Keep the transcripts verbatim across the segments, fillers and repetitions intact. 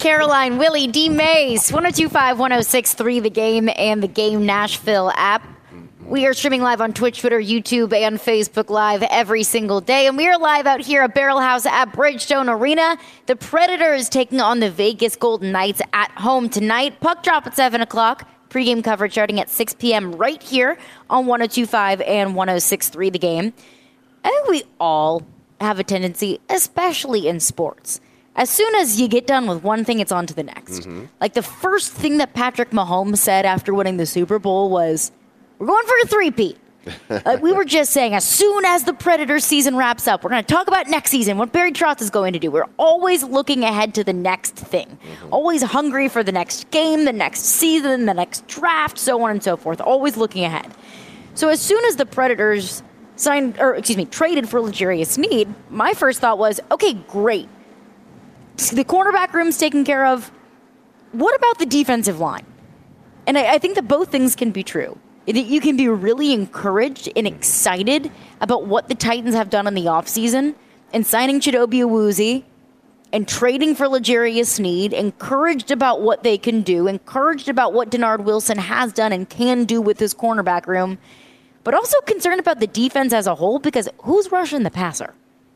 Caroline, Willie, D. Mays, one oh two point five, one oh six point three The Game and the Game Nashville app. We are streaming live on Twitch, Twitter, YouTube, and Facebook Live every single day. And we are live out here at Barrel House at Bridgestone Arena. The Predators taking on the Vegas Golden Knights at home tonight. Puck drop at seven o'clock. Pre-game coverage starting at six p.m. right here on one oh two point five and one oh six point three The Game. I think we all have a tendency, especially in sports. As soon as you get done with one thing, it's on to the next. Mm-hmm. Like the first thing that Patrick Mahomes said after winning the Super Bowl was, we're going for a three-peat. uh, we were just saying, as soon as the Predators season wraps up, we're going to talk about next season, what Barry Trotz is going to do. We're always looking ahead to the next thing. Mm-hmm. Always hungry for the next game, the next season, the next draft, so on and so forth. Always looking ahead. So as soon as the Predators signed, or excuse me, traded for L'Jarius Sneed, my first thought was, okay, great. The cornerback room's taken care of. What about the defensive line? And I, I think that both things can be true. You can be really encouraged and excited about what the Titans have done in the offseason and signing Chidobe Awuzie and trading for L'Jarius Sneed, encouraged about what they can do, encouraged about what Denard Wilson has done and can do with his cornerback room, but also concerned about the defense as a whole because who's rushing the passer?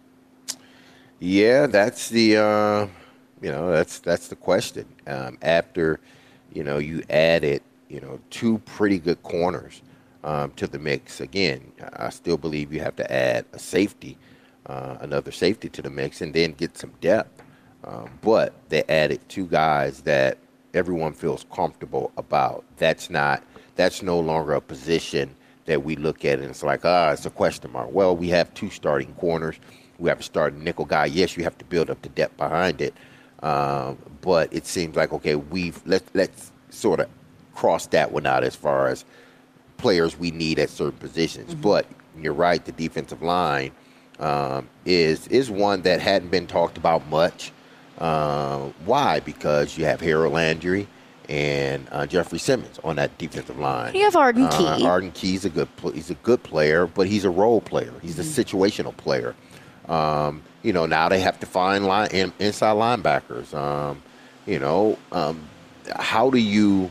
Yeah, that's the uh, you know that's that's the question. Um, after you know you added you know two pretty good corners um, to the mix. Again, I still believe you have to add a safety, uh, another safety to the mix, and then get some depth. Um, but they added two guys that everyone feels comfortable about. That's not that's no longer a position that we look at and it's like ah, it's a question mark. Well, we have two starting corners. We have to start a nickel guy. Yes, you have to build up the depth behind it. Um, but it seems like, okay, we've let, let's sort of cross that one out as far as players we need at certain positions. Mm-hmm. But you're right, the defensive line um, is is one that hadn't been talked about much. Uh, why? Because you have Harold Landry and uh, Jeffrey Simmons on that defensive line. You have Arden uh, Key. Arden Key's a good he's a good player, but he's a role player. He's mm-hmm. a situational player. Um, you know, now they have to find line in, inside linebackers. Um, you know, um, how do you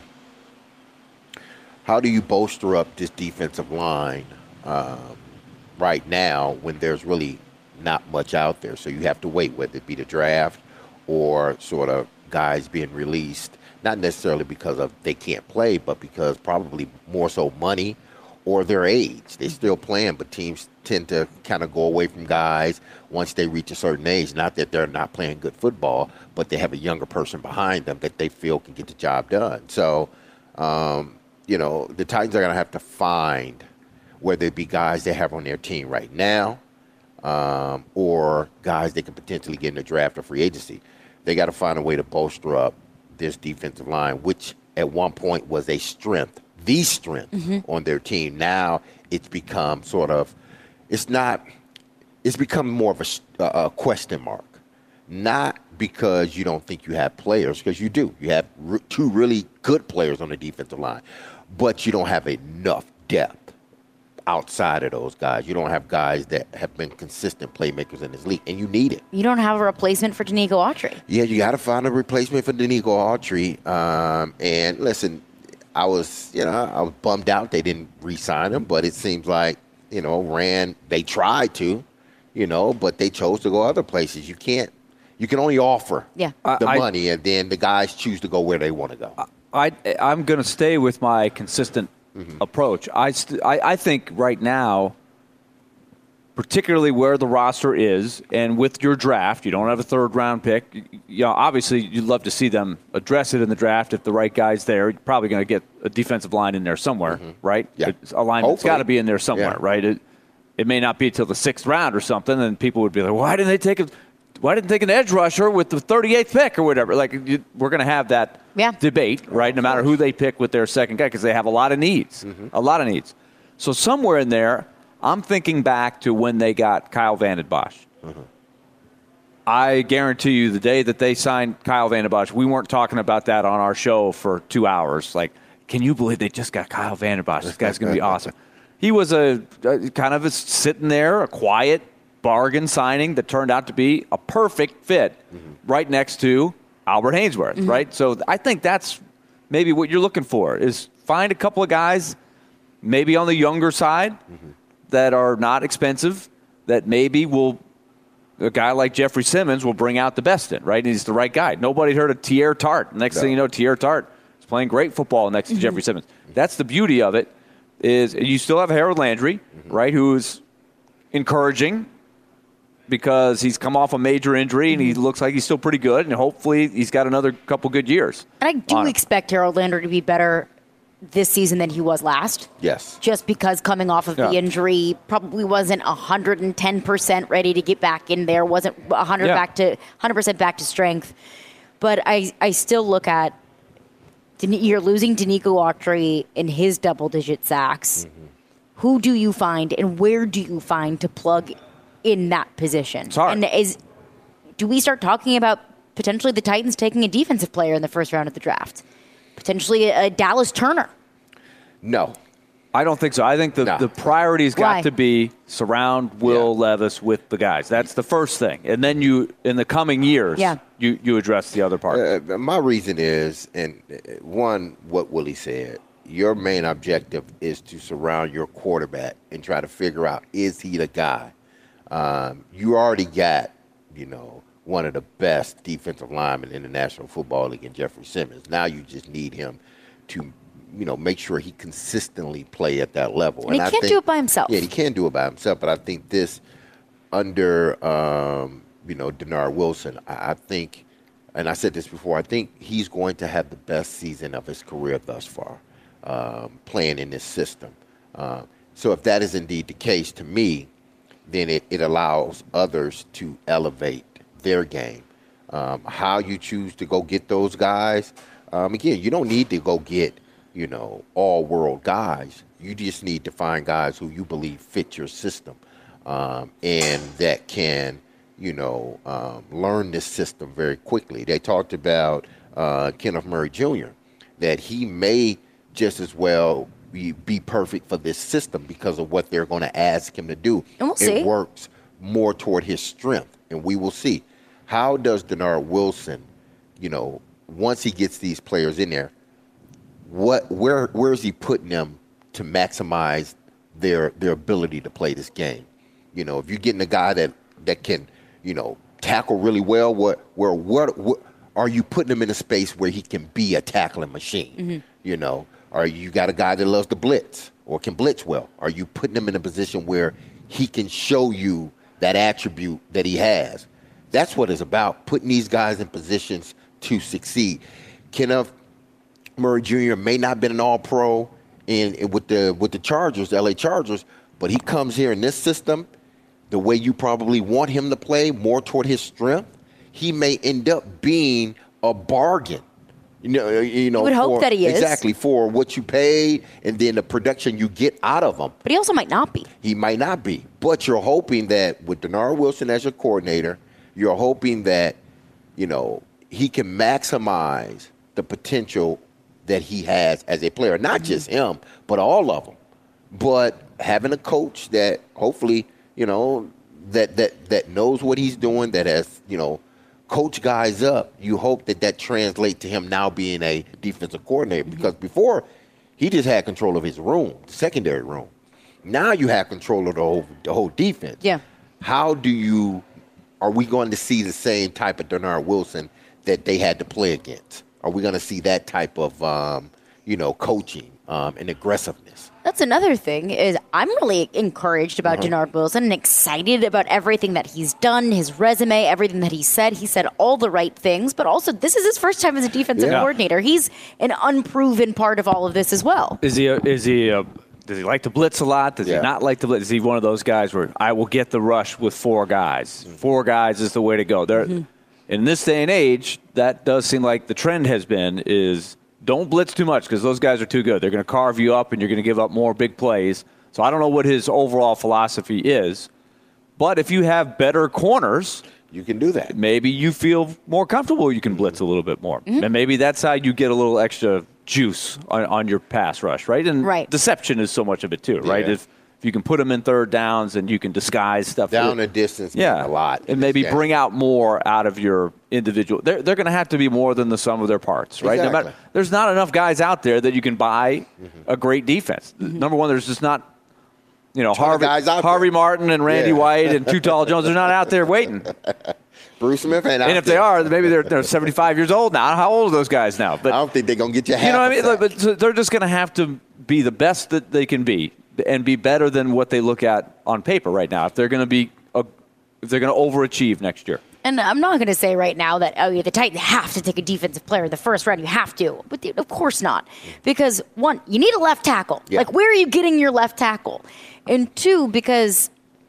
how do you bolster up this defensive line um, right now when there's really not much out there? So you have to wait, whether it be the draft or sort of guys being released, not necessarily because of they can't play, but because probably more so money or their age. They're still playing, but teams tend to kind of go away from guys once they reach a certain age. Not that they're not playing good football, but they have a younger person behind them that they feel can get the job done. So, um, you know, the Titans are going to have to find whether it be guys they have on their team right now um, or guys they can potentially get in the draft or free agency. They got to find a way to bolster up this defensive line, which at one point was a strength. The strength mm-hmm. on their team. Now it's become sort of, it's not, it's become more of a, a question mark. Not because you don't think you have players, because you do. You have re- two really good players on the defensive line, but you don't have enough depth outside of those guys. You don't have guys that have been consistent playmakers in this league, and you need it. You don't have a replacement for Danico Autry. Yeah, you got to find a replacement for Danico Autry. Um, and listen, I was, you know, I was bummed out they didn't re-sign him, but it seems like, you know, Rand, they tried to, you know, but they chose to go other places. You can't, you can only offer yeah. the I, money, and then the guys choose to go where they want to go. I, I'm going to stay with my consistent mm-hmm. approach. I, st- I, I think right now, particularly where the roster is, and with your draft, you don't have a third-round pick. You, you know, obviously, you'd love to see them address it in the draft if the right guy's there. You're probably going to get a defensive line in there somewhere, mm-hmm. right? Yeah. It's, a lineman's got to be in there somewhere, yeah. right? It, it may not be until the sixth round or something, and people would be like, why didn't they take a, why didn't they take an edge rusher with the thirty-eighth pick or whatever? Like, you, we're going to have that yeah. debate, right, no matter who they pick with their second guy, because they have a lot of needs, mm-hmm. a lot of needs. So somewhere in there, I'm thinking back to when they got Kyle Van Den Bosch. Mm-hmm. I guarantee you the day that they signed Kyle Van Den Bosch, we weren't talking about that on our show for two hours. Like, can you believe they just got Kyle Van Den Bosch? This guy's going to be awesome. He was a, a kind of a sitting there, a quiet bargain signing that turned out to be a perfect fit mm-hmm. right next to Albert Hainsworth, mm-hmm. right? So I think that's maybe what you're looking for is find a couple of guys maybe on the younger side mm-hmm. that are not expensive, that maybe will a guy like Jeffrey Simmons will bring out the best in, right? And he's the right guy. Nobody heard of Tierre Tart. Next no. thing you know, Tierre Tart is playing great football next to mm-hmm. Jeffrey Simmons. That's the beauty of it is you still have Harold Landry, mm-hmm. right, who's encouraging because he's come off a major injury and he looks like he's still pretty good, and hopefully he's got another couple good years. And I do expect Harold Landry to be better this season than he was last. Yes. Just because coming off of yeah. the injury, probably wasn't one hundred ten percent ready to get back in there, wasn't one hundred yeah. back to one hundred percent back to strength. But I, I still look at you're losing Danico Autry in his double-digit sacks. Mm-hmm. Who do you find and where do you find to plug in that position? It's hard. And is do we start talking about potentially the Titans taking a defensive player in the first round of the draft? Potentially a Dallas Turner? No. I don't think so. I think the, no. the priority's got Why? to be surround Will yeah. Levis with the guys. That's the first thing. And then you, in the coming years, yeah. you, you address the other part. Uh, my reason is, and one, what Willie said, your main objective is to surround your quarterback and try to figure out, is he the guy? Um, you already got, you know, one of the best defensive linemen in the National Football League in Jeffrey Simmons. Now you just need him to, you know, make sure he consistently play at that level. And, and he I can't think, do it by himself. Yeah, he can do it by himself, but I think this under, um, you know, Dennard Wilson, I, I think, and I said this before, I think he's going to have the best season of his career thus far, um, playing in this system. Uh, so if that is indeed the case, to me, then it, it allows others to elevate their game. Um, how you choose to go get those guys, um, again, you don't need to go get, you know, all-world guys. You just need to find guys who you believe fit your system um, and that can, you know, um, learn this system very quickly. They talked about uh, Kenneth Murray Junior, that he may just as well be, be perfect for this system because of what they're going to ask him to do. And we'll it see. works more toward his strength, and we will see. How does Dennard Wilson, you know, once he gets these players in there, what where where is he putting them to maximize their their ability to play this game? You know, if you're getting a guy that, that can, you know, tackle really well, what where what, what are you putting him in a space where he can be a tackling machine? Mm-hmm. You know, or you got a guy that loves to blitz or can blitz well? Are you putting him in a position where he can show you that attribute that he has? That's what it's about, putting these guys in positions to succeed. Kenneth Murray Junior may not have been an all-pro in, in with the with the Chargers, the L A Chargers, but he comes here in this system, the way you probably want him to play, more toward his strength, he may end up being a bargain. You know, you know, you would for, hope that he is. Exactly, for what you paid and then the production you get out of him. But he also might not be. He might not be. But you're hoping that with Dennard Wilson as your coordinator, you're hoping that, you know, he can maximize the potential that he has as a player. Not mm-hmm. just him, but all of them. But having a coach that hopefully, you know, that that that knows what he's doing, that has, you know, coach guys up, you hope that that translates to him now being a defensive coordinator. Mm-hmm. Because before, he just had control of his room, the secondary room. Now you have control of the whole, the whole defense. Yeah. How do you, are we going to see the same type of Dennard Wilson that they had to play against? Are we going to see that type of, um, you know, coaching um, and aggressiveness? That's another thing is I'm really encouraged about uh-huh. Dennard Wilson and excited about everything that he's done, his resume, everything that he said. He said all the right things, but also this is his first time as a defensive yeah. coordinator. He's an unproven part of all of this as well. Is he? A, is he? A, does he like to blitz a lot? Does yeah. he not like to blitz? Is he one of those guys where I will get the rush with four guys? Mm-hmm. Four guys is the way to go. There, mm-hmm. in this day and age, that does seem like the trend has been is. Don't blitz too much because those guys are too good. They're going to carve you up and you're going to give up more big plays. So I don't know what his overall philosophy is. But if you have better corners, you can do that. Maybe you feel more comfortable. You can blitz a little bit more. Mm-hmm. And maybe that's how you get a little extra juice on, on your pass rush, right? And right. deception is so much of it too, right? Yeah. If, if if you can put them in third downs and you can disguise stuff. Down with, the distance, yeah, a lot. And maybe Yeah. bring out more out of your individual. They're, they're going to have to be more than the sum of their parts, right? Exactly. No matter, there's not enough guys out there that you can buy mm-hmm. a great defense. Mm-hmm. Number one, there's just not, you know, Harvey, Harvey Martin and Randy yeah. White and Too Tall Jones. They're not out there waiting. Bruce Smith ain't out And if there. they are, maybe they're, they're seventy-five years old now. How old are those guys now? But I don't think they're going to get you half You know what I a mean? sack. But so they're just going to have to be the best that they can be and be better than what they look at on paper right now if they're going to be a, if they're going to overachieve next year. And I'm not going to say right now that, oh, yeah, the Titans have to take a defensive player in the first round. You have to. But the, of course not. Because, one, you need a left tackle. Yeah. Like, where are you getting your left tackle? And two, because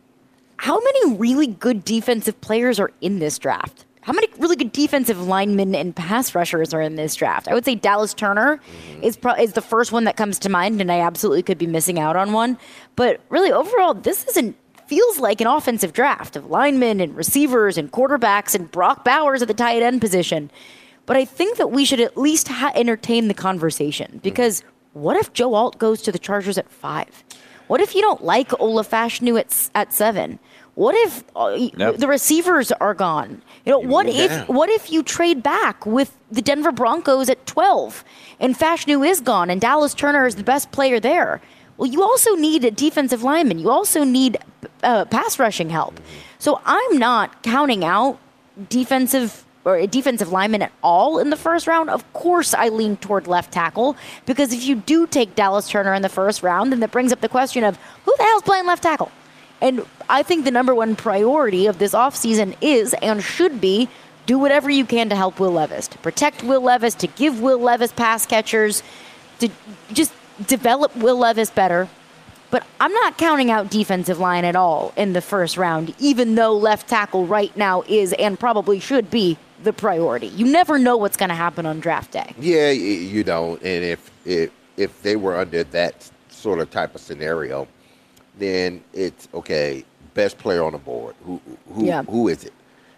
how many really good defensive players are in this draft? How many really good defensive linemen and pass rushers are in this draft? I would say Dallas Turner mm-hmm. is pro- is the first one that comes to mind, and I absolutely could be missing out on one. But really, overall, this isn't feels like an offensive draft of linemen and receivers and quarterbacks and Brock Bowers at the tight end position. But I think that we should at least ha- entertain the conversation because mm-hmm. what if Joe Alt goes to the Chargers at five? What if you don't like Ola Fashanu at at seven? What if uh, yep. the receivers are gone? You know, you what if down. what if you trade back with the Denver Broncos at twelve and Fashanu is gone and Dallas Turner is the best player there? Well, you also need a defensive lineman. You also need uh, pass rushing help. Mm-hmm. So I'm not counting out defensive or a defensive lineman at all in the first round. Of course, I lean toward left tackle because if you do take Dallas Turner in the first round, then that brings up the question of who the hell's playing left tackle? And I think the number one priority of this offseason is and should be do whatever you can to help Will Levis, to protect Will Levis, to give Will Levis pass catchers, to just develop Will Levis better. But I'm not counting out defensive line at all in the first round, even though left tackle right now is and probably should be the priority. You never know what's going to happen on draft day. Yeah, you don't. And if, if, if they were under that sort of type of scenario, then it's, okay, best player on the board. Who who yeah. who is it?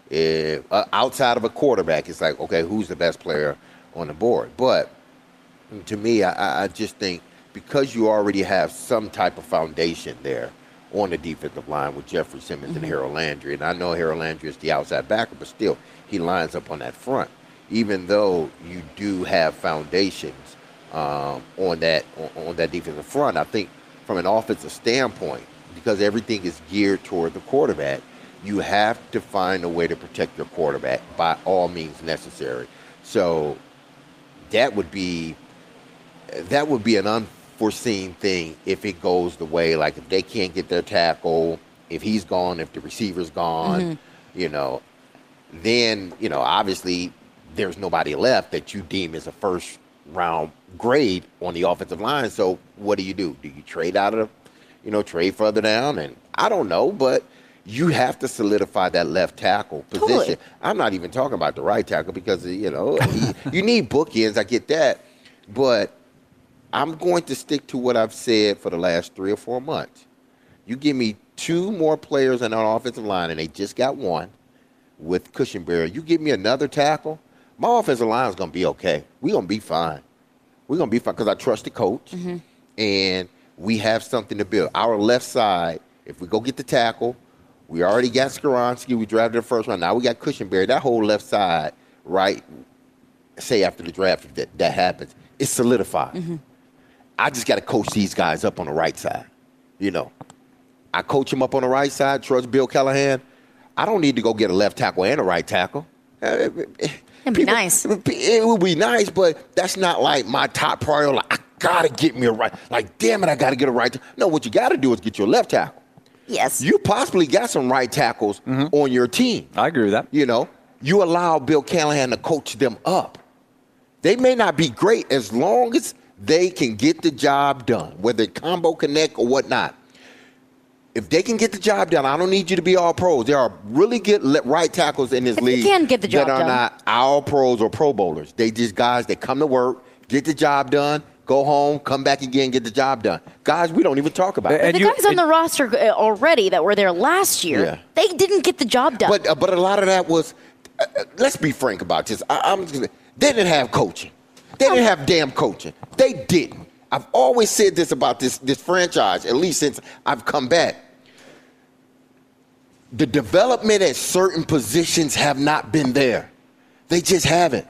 If, uh, outside of a quarterback, it's like, okay, who's the best player on the board? But to me, I, I just think because you already have some type of foundation there on the defensive line with Jeffrey Simmons mm-hmm. and Harold Landry, and I know Harold Landry is the outside backer, but still, he lines up on that front. Even though you do have foundations um, on that on, on that defensive front, I think from an offensive standpoint, because everything is geared toward the quarterback, you have to find a way to protect your quarterback by all means necessary. So that would be that would be an unforeseen thing if it goes the way, like if they can't get their tackle, if he's gone, if the receiver's gone, mm-hmm. you know, then, you know, obviously there's nobody left that you deem as a first round grade on the offensive line. So what do you do? Do you trade out of, you know, trade further down? And I don't know, but you have to solidify that left tackle position. Totally. I'm not even talking about the right tackle because, you know, you need bookends. I get that. But I'm going to stick to what I've said for the last three or four months. You give me two more players on our offensive line, and they just got one with Cushenberry. You give me another tackle, my offensive line is going to be okay. We're going to be fine. We're going to be fine because I trust the coach, mm-hmm. and we have something to build. Our left side, if we go get the tackle, we already got Skoronski. We drafted the first round. Now we got Cushenberry. That whole left side, right, say after the draft, if that, that happens, it's solidified. Mm-hmm. I just got to coach these guys up on the right side. You know, I coach them up on the right side, trust Bill Callahan. I don't need to go get a left tackle and a right tackle. It'd be People, nice. It would be nice, but that's not like my top priority. Like, I got to get me a right. Like, damn it, I got to get a right tackle. No, what you got to do is get your left tackle. Yes. You possibly got some right tackles mm-hmm. on your team. I agree with that. You know, you allow Bill Callahan to coach them up. They may not be great as long as they can get the job done, whether combo connect or whatnot. If they can get the job done, I don't need you to be all pros. There are really good right tackles in this if league you can get the job that are done. not all pros or pro bowlers. They just guys that come to work, get the job done, go home, come back again, get the job done. Guys, we don't even talk about it. And the you, guys on the roster already that were there last year, yeah. they didn't get the job done. But uh, but a lot of that was, uh, let's be frank about this. I, I'm, they didn't have coaching. They didn't have damn coaching. They didn't. I've always said this about this, this franchise, at least since I've come back. The development at certain positions have not been there. They just haven't.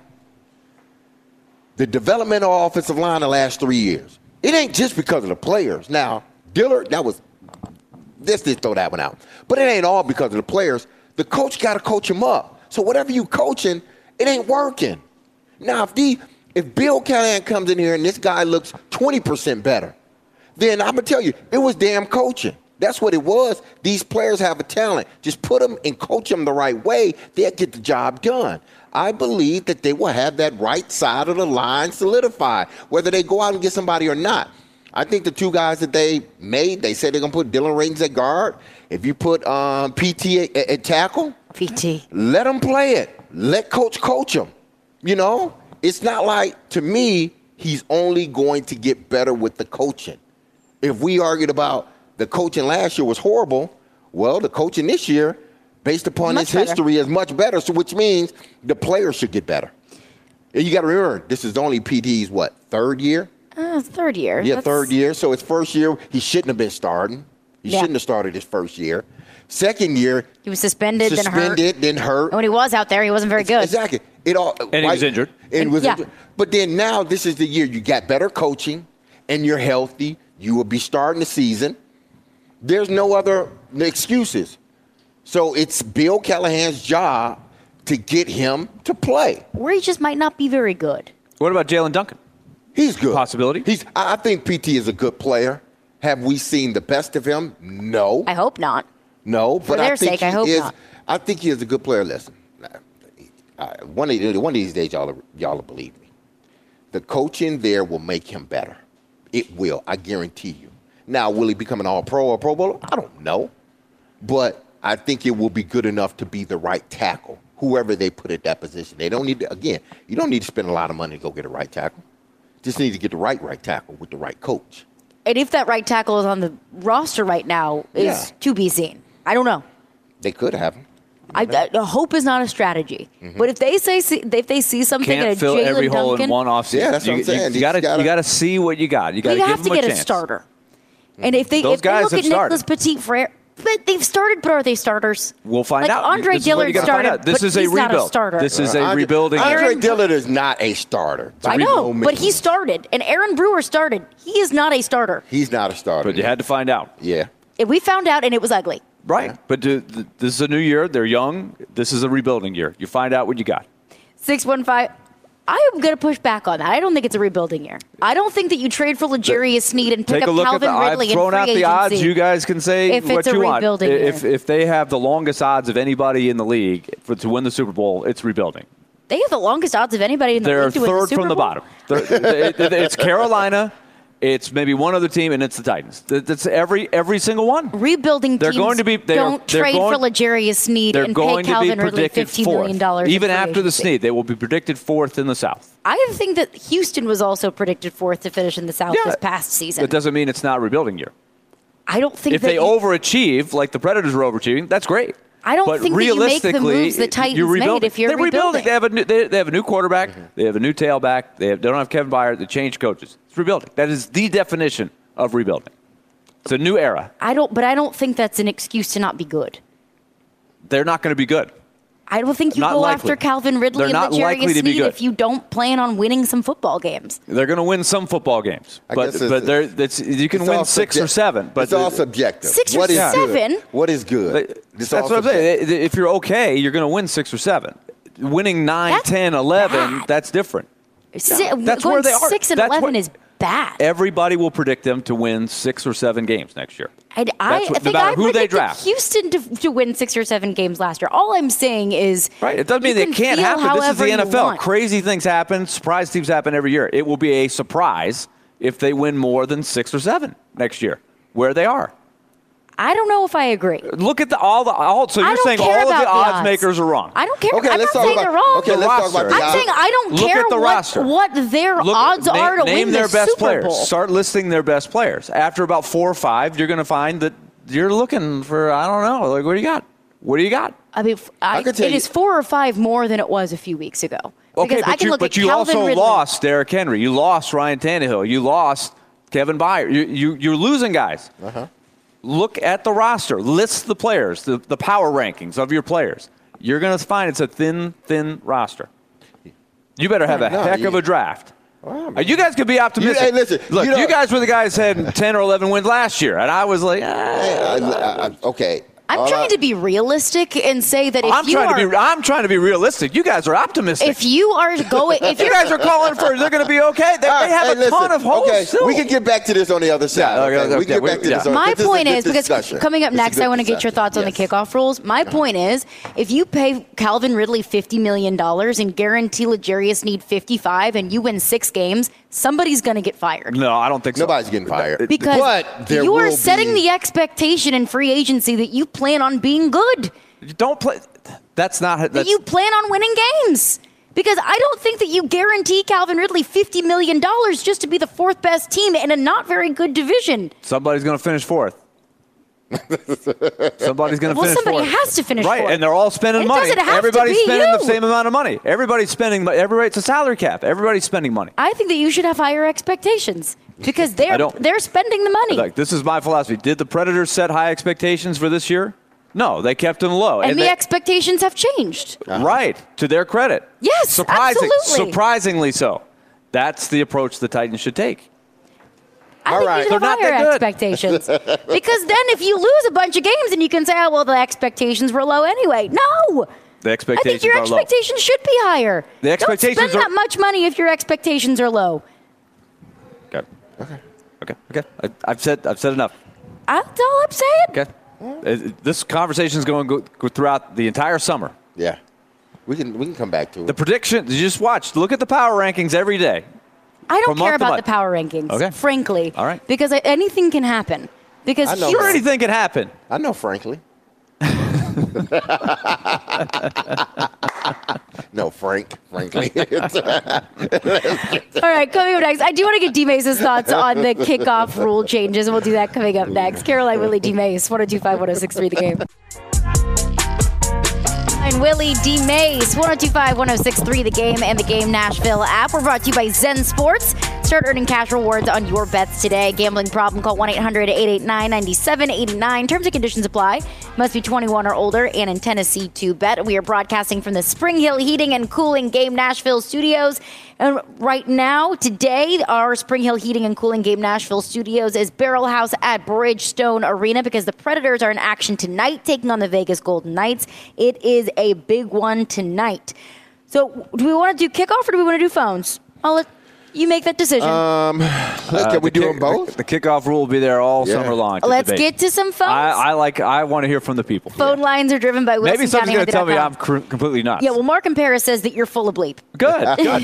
The development of offensive line the last three years. It ain't just because of the players. Now, Dillard, that was, let's just throw that one out. But it ain't all because of the players. The coach got to coach him up. So whatever you coaching, it ain't working. Now, if the if Bill Callahan comes in here and this guy looks twenty percent better, then I'm going to tell you, it was damn coaching. That's what it was. These players have a talent. Just put them and coach them the right way. They'll get the job done. I believe that they will have that right side of the line solidified, whether they go out and get somebody or not. I think the two guys that they made, they said they're going to put Dylan Raines at guard. If you put um, P T at, at tackle, P T. Let them play it. Let coach coach them. You know, it's not like, to me, he's only going to get better with the coaching. If we argued about the coaching last year was horrible, well, the coaching this year, based upon much his better. history, is much better, so which means the players should get better. And you got to remember, this is only P T's, what, third year? Uh, third year. Yeah, That's- third year. So his first year, he shouldn't have been starting. He Yeah. shouldn't have started his first year. Second year, He was suspended, then hurt. suspended, then hurt. And when he was out there, he wasn't very good. Exactly. It all And he was injured. And was Yeah. injured. But then now this is the year you got better coaching and you're healthy. You will be starting the season. There's no other excuses. So it's Bill Callahan's job to get him to play. Or he just might not be very good. What about Jalen Duncan? He's good. Possibility? He's. I I think P T is a good player. Have we seen the best of him? No. I hope not. No, but their I think sake, he I hope is. not. I think he is a good player. Listen, uh, one of one of these days, y'all y'all will believe me. The coaching there will make him better. It will. I guarantee you. Now, will he become an All-Pro or Pro Bowler? I don't know, but I think it will be good enough to be the right tackle, whoever they put at that position. They don't need to. Again, you don't need to spend a lot of money to go get a right tackle. Just need to get the right right tackle with the right coach. And if that right tackle is on the roster right now, is Yeah. to be seen. I don't know. They could have him. I, I, hope is not a strategy. Mm-hmm. But if they say see, if they see something in a Can't fill Jalen every hole Duncan, in one offseason. Yeah, that's what you, I'm saying. You, You you got gotta- to you got to see what you got. You got to you give have to them get a a chance. starter. And if they Those if they guys look have at Nicholas started. Petit Frere, but they've started, but are they starters? We'll find like out. Andre This is what you Dillard gotta find started, out. This but is a he's not rebuild. a starter. This is a Andre, rebuilding Andre year. Aaron- Dillard is not a starter. I By know, no but he means. started, and Aaron Brewer started. He is not a starter. He's not a starter. But you had to find out. Yeah. And we found out, and it was ugly. Right. But do, th- this is a new year. They're young. This is a rebuilding year. You find out what you got. six one five. I am going to push back on that. I don't think it's a rebuilding year. I don't think that you trade for L'Jarius Sneed and pick Take up a look Calvin at the. Ridley I've thrown in free out the agency. odds. You guys can say If what it's a you want. rebuilding If year. if they have the longest odds of anybody in the league for, to win the Super Bowl, it's rebuilding. They have the longest odds of anybody in the They're league to win the third Super from the Bowl. bottom. They're- it- it's Carolina. It's maybe one other team, and it's the Titans. That- That's every every single one. Rebuilding They're teams going to be- they are- don't they're trade going- for L'Jarius Sneed They're and pay going to be Calvin Ridley predicted fifty fourth. million dollars. Even in free after the agency. Sneed, they will be predicted fourth in the South. I think that Houston was also predicted fourth to finish in the South Yeah. this past season. That doesn't mean it's not rebuilding year. I don't think If that they you- overachieve, like the Predators are overachieving, that's great. I don't but think that you make the realistically, moves the Titans you're made rebuilding. if you're They're rebuilding. rebuilding. They have a new, they, they have a new quarterback. They have a new tailback. They, have, they don't have Kevin Byard. They changed coaches. It's rebuilding. That is the definition of rebuilding. It's a new era. I don't, but I don't think that's an excuse to not be good. They're not going to be good. I don't think you Not go likely. after Calvin Ridley They're and not likely L'Jarius to be Sneed good. if you don't plan on winning some football games. They're going to win some football games, I but guess it's- but they're, it's, you can It's win all six subject- or seven. But it's all the- subjective. Six or What is seven? Good? What is good? It's That's all what I'm subjective. saying. If you're okay, you're going to win six or seven. Winning nine, That's ten, eleven, bad. that's different. Si- That's going where they are. six and That's eleven what- is bad. Everybody will predict them to win six or seven games next year. I, I, That's what- I think no matter I who they predicted draft. Houston to, to win six or seven games last year. All I'm saying is, Right. It doesn't mean you it can can't feel happen. This is however the you N F L. want. Crazy things happen. Surprise teams happen every year. It will be a surprise if they win more than six or seven next year, where they are. I don't know if I agree. Look at the all the all. So I you're don't saying care all of about the the odds odds. makers are wrong. I don't care. Okay, I'm let's not talk saying about- they're wrong. okay, let's talk about the I'm odds. saying I don't Look care at the what, roster. what their Look, odds na- are to name win their the best Super players. Bowl. Start listing their best players. After about four or five, you're going to find that you're looking for I don't know. Like what do you got? What do you got? I mean, f- I, I could tell it you- is four or five more than it was a few weeks ago. Okay, Because but I can you, look but at you Calvin also Ridley. lost Derrick Henry. You lost Ryan Tannehill. You lost Kevin Byard. You, you, you're losing guys. Uh-huh. Look at the roster. List the players, the, the power rankings of your players. You're going to find it's a thin, thin roster. You better have a No, heck you- of a draft. Well, Uh, you guys could be optimistic. You- hey, listen, Look, you you, know- guys were the guys who had ten or eleven wins last year, and I was like, ah. I- I- I- okay. I'm All trying I- to be realistic and say that if I'm you trying are, to be. I'm trying to be realistic. You guys are optimistic. if you are going, if you you're guys are calling for they're going to be okay. They, All they right, have hey, a listen, ton of holes. Okay, still. we can get back to this on the other side. Yeah, okay, okay? okay, We can get we- back to this. yeah. On, My this point a good is, because discussion. coming up This is a next, good I want to get your discussion. thoughts on the Yes. kickoff rules. My point is, if you pay Calvin Ridley fifty million dollars and guarantee L'Jarius Need fifty-five and you win six games, somebody's going to get fired. No, I don't think so. Nobody's getting fired. Because But there you are will setting be- the expectation in free agency that you plan on being good, You don't play. That's not. that That's, you plan on winning games. Because I don't think that you guarantee Calvin Ridley fifty million dollars just to be the fourth best team in a not very good division. somebody's going to finish fourth. Somebody's going to Well, finish somebody fourth. has to finish right, fourth. and they're all spending It money. doesn't have to Everybody's be spending the you. same amount of money. Everybody's spending. Everybody, it's a salary cap. Everybody's spending money. I think that you should have higher expectations because I they're don't- they're spending the money. Like, this is my philosophy. Did the Predators set high expectations for this year? No, they kept them low. and the they- expectations have changed. Right, to their credit. Yes, Surprising, absolutely. Surprisingly so. That's the approach the Titans should take. I All think right. you should They're have not that higher good. expectations. Because then if you lose a bunch of games and you can say, oh, well, the expectations were low anyway. No. The I expectations think your are low. expectations should be higher. The expectations Don't spend are- that much money if your expectations are low. Okay. Okay. Okay. Okay. I, I've said. I've said enough. That's all I'm saying. Okay. Uh, This conversation is going to go, go throughout the entire summer. Yeah, we can we can come back to it. The predictions. You just watch. Look at the power rankings every day. I don't From month care to about month. the power rankings, Okay. frankly. All right. Because I- anything can happen. Because I know here's- Sure, anything can happen. I know, frankly. No, Frank. Frankly. All right, coming up next, I do want to get D Mace's thoughts on the kickoff rule changes, and we'll do that coming up next. Caroline Willie, D Mace, one oh two five, one oh six three, The Game. And Willie D. Mace, one oh two five, one oh six three, The Game, and the Game Nashville app. We're brought to you by Zen Sports. Start earning cash rewards on your bets today. Gambling problem? Call one eight hundred, eight eight nine, nine seven eight nine. Terms and conditions apply. Must be twenty-one or older and in Tennessee to bet. We are broadcasting from the Spring Hill Heating and Cooling Game Nashville studios. And right now, today, our Spring Hill Heating and Cooling Game Nashville studios is Barrel House at Bridgestone Arena because the Predators are in action tonight, taking on the Vegas Golden Knights. It is a big one tonight. So, do we want to do kickoff or do we want to do phones? I'll let you make that decision. um, Uh, can we the do kick- them both? The, the kickoff rule will be there all Yeah. summer long. to Let's debate. get to some phones. I, I like. I want to hear from the people. Phone lines are driven by Wilson Maybe somebody's going to tell me I'm County cr- completely nuts. Yeah, well, Mark and Paris says that you're full of bleep. Good. Good.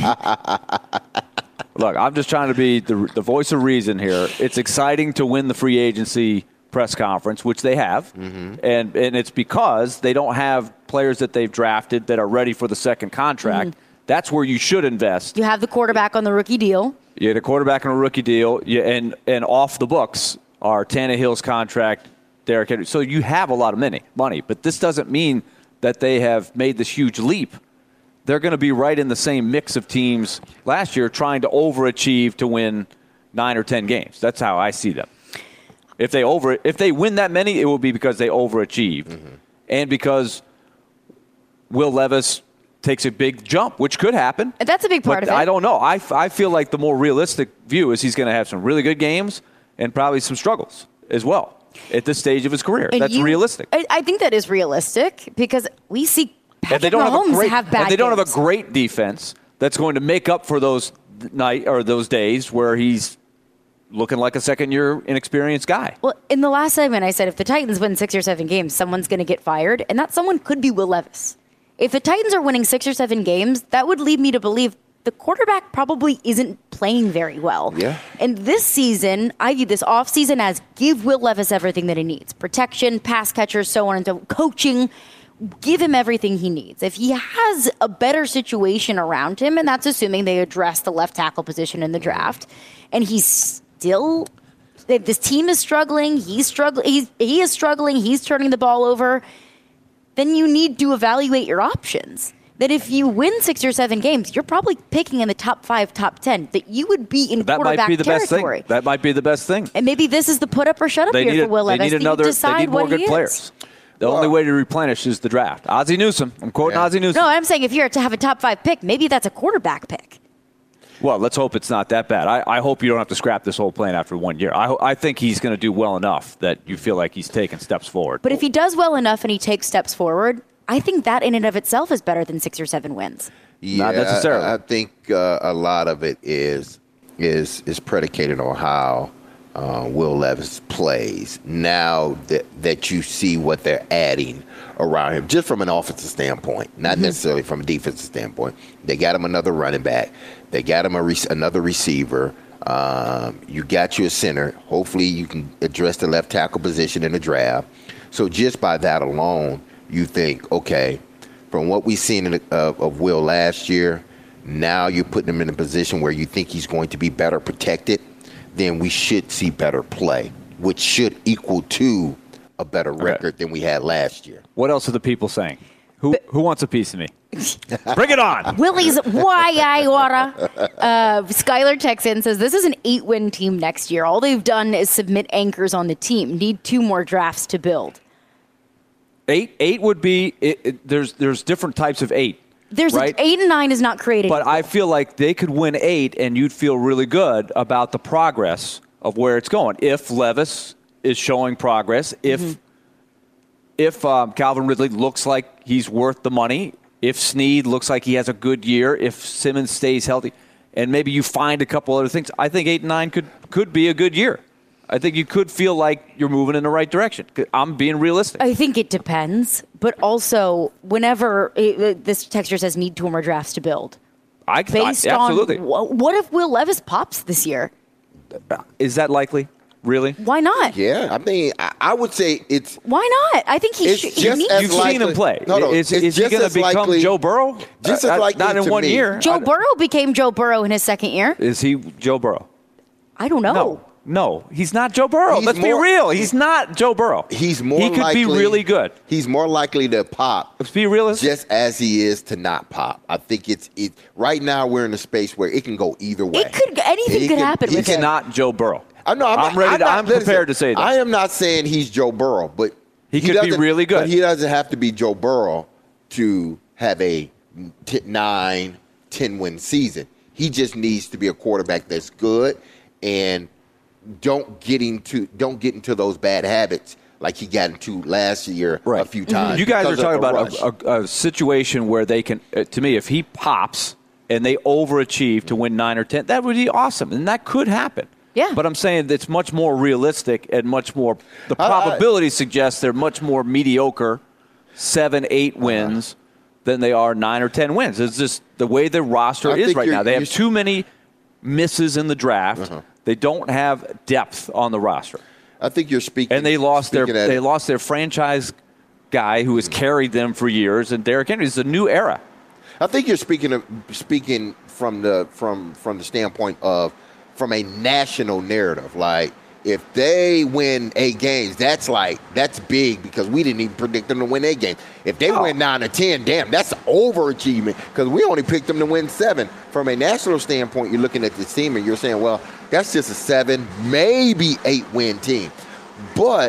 Look, I'm just trying to be the, the voice of reason here. It's exciting to win the free agency press conference, which they have, Mm-hmm. and and it's because they don't have players that they've drafted that are ready for the second contract. Mm-hmm. That's where you should invest. You have the quarterback on the rookie deal. You had a quarterback on a rookie deal, you, and and off the books are Tannehill's contract, Derrick Henry. So you have a lot of money, money, but this doesn't mean that they have made this huge leap. They're going to be right in the same mix of teams last year, trying to overachieve to win nine or ten games. That's how I see them. If they over, if they win that many, it will be because they overachieved, Mm-hmm. and because Will Levis takes a big jump, which could happen. That's a big part But of it. I don't know. I, I feel like the more realistic view is he's going to have some really good games and probably some struggles as well at this stage of his career. And That's you- realistic. I, I think that is realistic because we see And Patrick they don't Mahomes have a great, have bad and they don't have a games. great defense that's going to make up for those night or those days where he's looking like a second-year inexperienced guy. Well, in the last segment, I said if the Titans win six or seven games, someone's going to get fired, and that someone could be Will Levis. If the Titans are winning six or seven games, that would lead me to believe the quarterback probably isn't playing very well. Yeah. And this season, I view this offseason as give Will Levis everything that he needs. Protection, pass catchers, so on and so coaching. Give him everything he needs. If he has a better situation around him, and that's assuming they address the left tackle position in the draft, and he's still, this team is struggling, he's struggling, he's, he is struggling, he's turning the ball over, then you need to evaluate your options. that if you win six or seven games, you're probably picking in the top five, top ten, that you would be in that quarterback might be the territory. best thing. That might be the best thing. And maybe this is the put up or shut up They year need, for Will a, Levis. they need another. decide They need more what good he players. Is. The Well, only way to replenish is the draft. Ozzie Newsome. I'm quoting Yeah. Ozzie Newsome. No, I'm saying if you're to have a top five pick, maybe that's a quarterback pick. Well, let's hope it's not that bad. I, I hope you don't have to scrap this whole plan after one year. I, I think he's going to do well enough that you feel like he's taking steps forward. But if he does well enough and he takes steps forward, I think that in and of itself is better than six or seven wins. Yeah, Not necessarily. I, I think uh, a lot of it is is is predicated on how uh, Will Levis plays. Now that that you see what they're adding around him, just from an offensive standpoint, not mm-hmm. necessarily from a defensive standpoint. They got him another running back. They got him a re- another receiver. Um, you got you a center. Hopefully, you can address the left tackle position in the draft. So just by that alone, you think, okay, from what we've seen in the, uh, of Will last year, now you're putting him in a position where you think he's going to be better protected, then we should see better play, which should equal to a better okay. record than we had last year. What else are the people saying? Who but, who wants a piece of me? Bring it on. Willie's why I oughta. Uh, Skylar Texan says this is an eight-win team next year. All they've done is submit anchors on the team. Need two more drafts to build. Eight eight would be it, it, there's there's different types of eight. There's right? a, eight and nine is not created. But I feel like they could win eight, and you'd feel really good about the progress of where it's going. If Levis is showing progress, if mm-hmm. if um, Calvin Ridley looks like he's worth the money, if Snead looks like he has a good year, if Simmons stays healthy, and maybe you find a couple other things, I think eight and nine could could be a good year. I think you could feel like you're moving in the right direction. I'm being realistic. I think it depends, but also whenever it, this texture says need two more drafts to build, I based I, absolutely. on what if Will Levis pops this year? Is that likely? Really? Why not? Yeah, I mean, I, I would say it's. Why not? I think he should. You've You've likely, seen him play. No, no, is is he going to become likely, Joe Burrow? Just uh, as likely not in to one me. year. Joe I, Burrow became Joe Burrow in his second year. Is he Joe Burrow? I don't know. No. No, he's not Joe Burrow. He's Let's more, be real. He's not Joe Burrow. He's more He could likely, be really good. He's more likely to pop. Let's be realistic. Just as he is to not pop. I think it's it. Right now, we're in a space where it can go either way. It could. Anything He could can- happen he with He's him. not Joe Burrow. I'm, no, I'm, I'm ready. I'm, to, not, I'm listen, prepared to say that. I am not saying he's Joe Burrow, but He could be doesn't- really good. But he doesn't have to be Joe Burrow to have a t- nine, ten win season. He just needs to be a quarterback that's good and don't get into don't get into those bad habits like he got into last year Right. a few times. You guys are because talking of the about rush. a, a, a situation where they can, uh, to me, if he pops and they overachieve to win nine or ten, that would be awesome. And that could happen. Yeah. But I'm saying it's much more realistic and much more, the I- I- probability suggests they're much more mediocre, seven, eight wins uh-huh. than they are nine or ten wins. It's just the way their roster I is think right you're- now. They have you're- too many misses in the draft. Uh-huh. They don't have depth on the roster. I think you're speaking. And they lost their speaking at- they lost their franchise guy who has carried them for years, and Derrick Henry is a new era. I think you're speaking of speaking from the from from the standpoint of from a national narrative. Like if they win eight games, that's like that's big because we didn't even predict them to win eight games. If they Oh. win nine or ten, damn, that's overachievement because we only picked them to win seven. From a national standpoint, you're looking at this team and you're saying, well, that's just a seven, maybe eight win team. But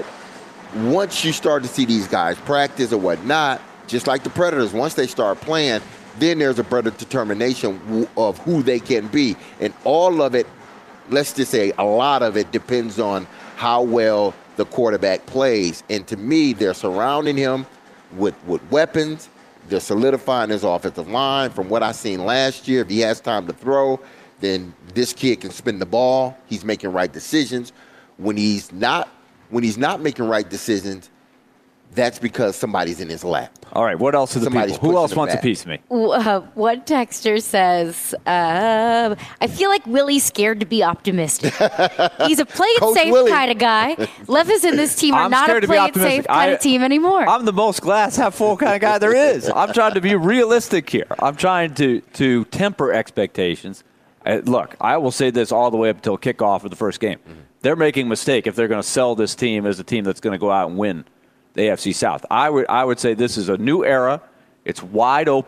once you start to see these guys practice or whatnot, just like the Predators, once they start playing, then there's a better determination w- of who they can be. And all of it, let's just say a lot of it depends on how well the quarterback plays. And to me, they're surrounding him with, with weapons. They're solidifying his offensive line. From what I've seen last year, if he has time to throw, then this kid can spin the ball. He's making right decisions. When he's not, when he's not making right decisions, that's because somebody's in his lap. All right, what else are the Somebody's people? Who pushing else him wants a back. piece of me? Uh, one texter says, uh, I feel like Willie's scared to be optimistic. He's a play it Coach safe Willie. kind of guy. Levis and this team are I'm not scared a to be play it safe optimistic. kind I- of team anymore. I'm the most glass half full kind of guy there is. I'm trying to be realistic here. I'm trying to to temper expectations. Uh, look, I will say this all the way up until kickoff of the first game. Mm-hmm. They're making a mistake if they're going to sell this team as a team that's going to go out and win the A F C South. I would I would say this is a new era. It's wide open.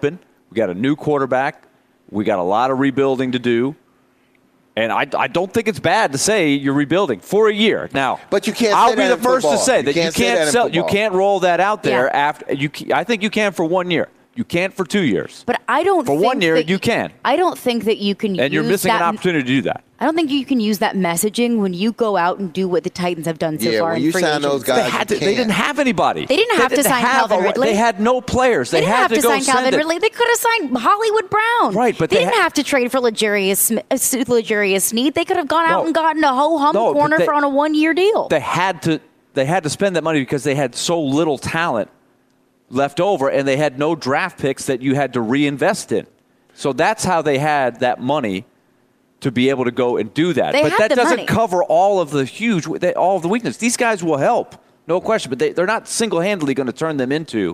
We got a new quarterback. We got a lot of rebuilding to do. And I, I don't think it's bad to say you're rebuilding for a year. Now, but you can't. I'll say be that the in first football. to say you that can't you can't that sell. You can't roll that out there Yeah. after you. I think you can for one year. You can't for two years. But I don't For think one year, that you can. I don't think that you can And use you're missing that, an opportunity to do that. I don't think you can use that messaging when you go out and do what the Titans have done so Yeah, far when in you free sign those agency. guys, They, had you to, they can't. didn't have anybody. They didn't have to sign have Calvin a- Ridley. They had no players. They, They, didn't had have to, to go sign send Calvin it. Ridley. They could have signed Hollywood Brown. Right, but they, they didn't ha- have to trade for Legarius Smith, uh, Legarius Sneed. They could have gone out No. and gotten a ho hum No, but corner they- for on a one year deal. They had to. They had to spend that money because they had so little talent left over, and they had no draft picks that you had to reinvest in. So that's how they had that money to be able to go and do that. They but had that the doesn't money. cover all of the huge, they, all of the weakness. These guys will help, no question, but they, they're not single-handedly going to turn them into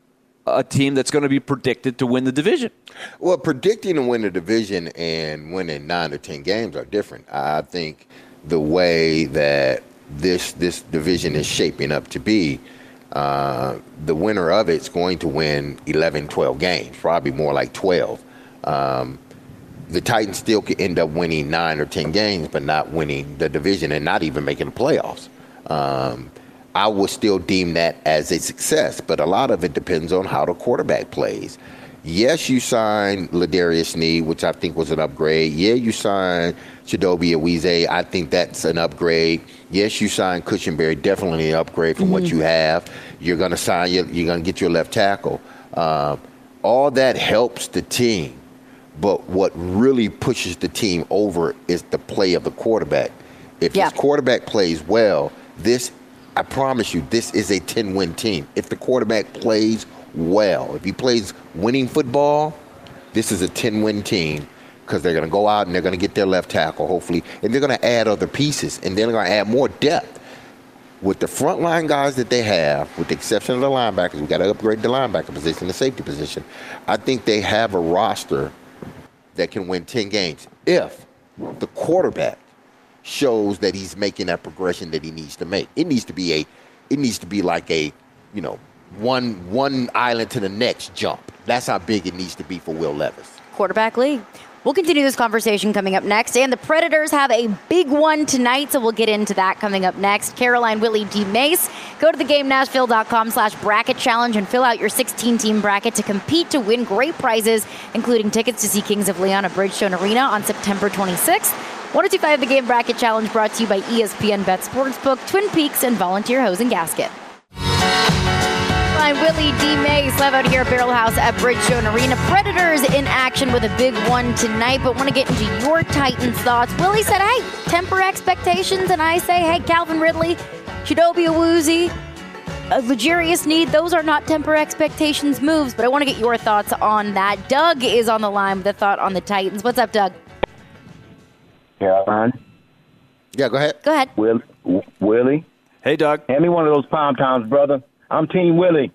a team that's going to be predicted to win the division. Well, predicting to win the division and winning nine or ten games are different. I think the way that this this division is shaping up to be, uh, the winner of it's going to win eleven, twelve games, probably more like twelve. Um, the Titans still could end up winning nine or ten games, but not winning the division and not even making the playoffs. Um, I would still deem that as a success, but a lot of it depends on how the quarterback plays. Yes, you signed Ladarius Sneed, which I think was an upgrade. Yeah, you signed Chidobe Awuzie. I think that's an upgrade. Yes, you signed Cushenberry, definitely an upgrade from mm-hmm. what you have. You're going to sign your, you're going to get your left tackle. Uh, all that helps the team. But what really pushes the team over is the play of the quarterback. If yeah. his quarterback plays well, this, I promise you, this is a ten-win team. If the quarterback plays well, if he plays winning football, this is a ten-win team because they're going to go out and they're going to get their left tackle, hopefully, and they're going to add other pieces, and they're going to add more depth. With the frontline guys that they have, with the exception of the linebackers, we've got to upgrade the linebacker position, the safety position. I think they have a roster that can win ten games if the quarterback shows that he's making that progression that he needs to make. It needs to be a, it needs to be like a, you know, one one island to the next jump. That's how big it needs to be for Will Levis. Quarterback league. We'll continue this conversation coming up next. And the Predators have a big one tonight, so we'll get into that coming up next. Caroline Willie D. Mace. Go to theGameNashville.com slash bracket challenge and fill out your sixteen-team bracket to compete to win great prizes, including tickets to see Kings of Leon at Bridgestone Arena on September twenty-sixth. one oh two point five The Game Bracket Challenge brought to you by E S P N Bet Sportsbook, Twin Peaks, and Volunteer Hose and Gasket. I'm Willie D. Mays, live out here at Barrel House at Bridgestone Arena. Predators in action with a big one tonight, but want to get into your Titans thoughts. Willie said, hey, temper expectations, and I say, hey, Calvin Ridley, Chidobe Awuzie, uh, Legarius Sneed, those are not temper expectations moves, but I want to get your thoughts on that. Doug is on the line with a thought on the Titans. What's up, Doug? Caroline. Yeah, go ahead. Go ahead. Will, w- Willie. Hey, Doug. Hand me one of those Palm Towns, brother. I'm Team Willie.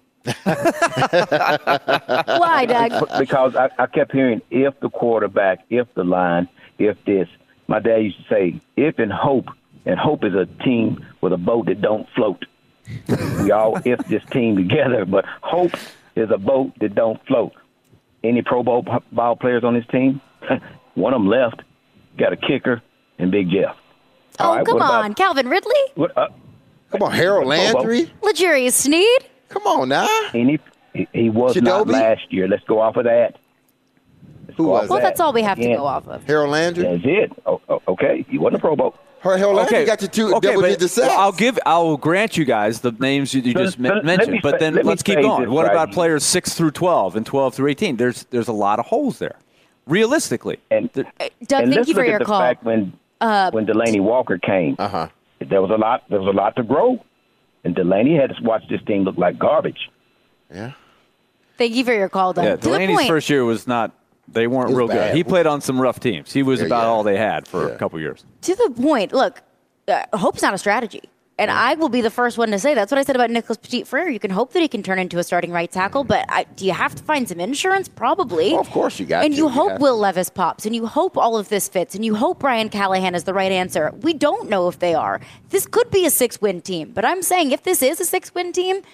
Why, Doug? Because I, I kept hearing if the quarterback, if the line, if this. My dad used to say, if and hope, and hope is a team with a boat that don't float. We all if this team together, but hope is a boat that don't float. Any Pro Bowl ball players on this team? One of them left. Got a kicker and Big Jeff. Oh, all right, come what about- on. Calvin Ridley? What, uh, Come on, Harold Landry. Legarius Sneed? Come on now. And he, he, he was not Chidobe? last year. Let's go off of that. Let's Who go was off that? Well, that's all we have to Yeah. go off of. Harold Landry. That's it. Oh, oh, okay, he wasn't a Pro Bowl. Harold Landry got you two okay, double but digit sacks. I'll give, I'll grant you guys the names you, you Let- just let- men- let mentioned, me but say- then let me let's keep say going. this What right about here. players six through twelve and twelve through eighteen? There's there's a lot of holes there, realistically. And, There- Uh, Doug, and thank let's you for look your at the call. fact when Uh, when Delaney Walker came, Uh huh. there was a lot. There was a lot to grow, and Delaney had to watch this team look like garbage. Yeah. Thank you for your call, Doug. yeah, to the Delaney's point, first year was not. They weren't It was real bad. good. He played on some rough teams. He was Yeah, about yeah. all they had for Yeah. a couple years. to the point, look, uh, hope's not a strategy. And I will be the first one to say that's what I said about Nicholas Petit-Frere. You can hope that he can turn into a starting right tackle, but I, do you have to find some insurance? Probably. Well, of course you got And to. you You hope have Will Levis pops, and you hope all of this fits, and you hope Brian Callahan is the right answer. We don't know if they are. This could be a six-win team, but I'm saying if this is a six-win team,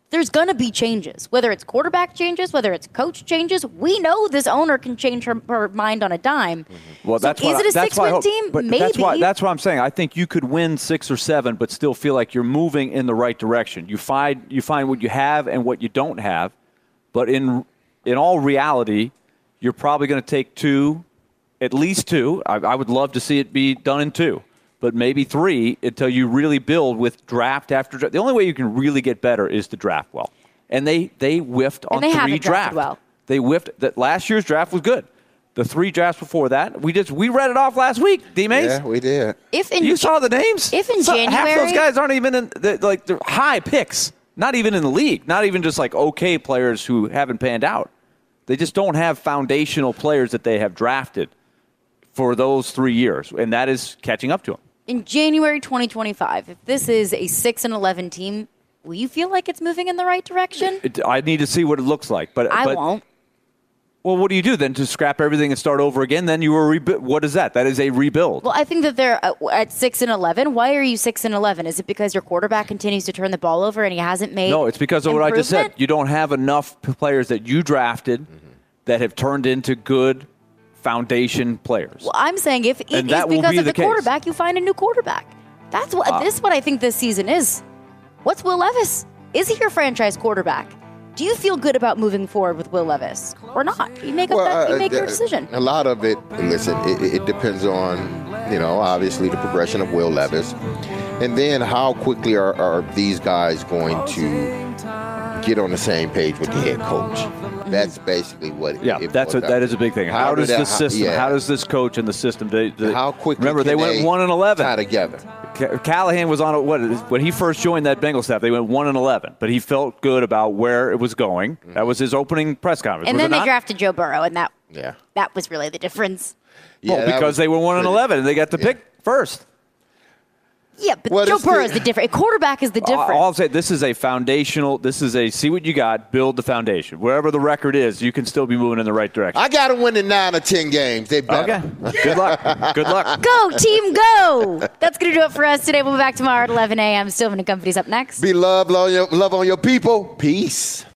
there's going to be changes, whether it's quarterback changes, whether it's coach changes. We know this owner can change her, her mind on a dime. Mm-hmm. Well, so that's is what it a I, that's six-win why I team? hope, but Maybe. That's why, that's what I'm saying. I think you could win six or seven, but still feel like you're moving in the right direction. You find you find what you have and what you don't have, but in in all reality, you're probably going to take two, at least two. I, I would love to see it be done in two. But maybe three until you really build with draft after draft. The only way you can really get better is to draft well. And they, they whiffed on they three haven't drafted drafts. well. They whiffed. That last year's draft was good. The three drafts before that, we just we read it off last week. D-Mace? Yeah, we did. If in You saw the names? If in So- Half January- those guys aren't even in the, like they're high picks. Not even in the league. Not even just like okay players who haven't panned out. They just don't have foundational players that they have drafted for those three years, and that is catching up to them. in January twenty twenty-five, if this is a six and eleven team, will you feel like it's moving in the right direction? It, I need to see what it looks like, but I but, won't. Well, what do you do then? To scrap everything and start over again? Then you were rebu- What is that? That is a rebuild. Well, I think that they're at, at six and eleven. Why are you six and eleven? Is it because your quarterback continues to turn the ball over and he hasn't made? No, it's because of what I just said. improvement? You don't have enough p- players that you drafted Mm-hmm. that have turned into good foundation players. Well, I'm saying if it And is that will because be of the the, case. quarterback, you find a new quarterback. That's what Ah. this is what I think this season is. What's Will Levis? Is he your franchise quarterback? Do you feel good about moving forward with Will Levis or not? You make up that, you uh, make your uh, decision. A lot of it, listen, it, it depends on, you know, obviously the progression of Will Levis. And then how quickly are, are these guys going to get on the same page with the head coach? That's basically what it Yeah, it that's a, boils that down is a big thing. to. How, does did this that- system? yeah. How does this coach and the system? They, they, How quickly Remember, can they went one and eleven. tie together? Ca- Callahan was on a, what when he first joined that Bengals staff. They went one and eleven, but he felt good about where it was going. That was his opening press conference. And was then it they not? drafted Joe Burrow, and that Yeah. that was really the difference. Yeah, Well, that because was they were one and pretty- eleven, and they got to yeah. pick first. Yeah, but Well, Joe this Burrow the- is the different. A quarterback is the difference. All I'll say, this is a foundational. This is a see what you got, build the foundation. Wherever the record is, you can still be moving in the right direction. I got to win in nine or ten games. They better. Okay. Good luck. Good luck. Go, team, go! That's going to do it for us today. We'll be back tomorrow at eleven a.m. Stillman and Company's up next. Be love, love, your, love on your people. Peace.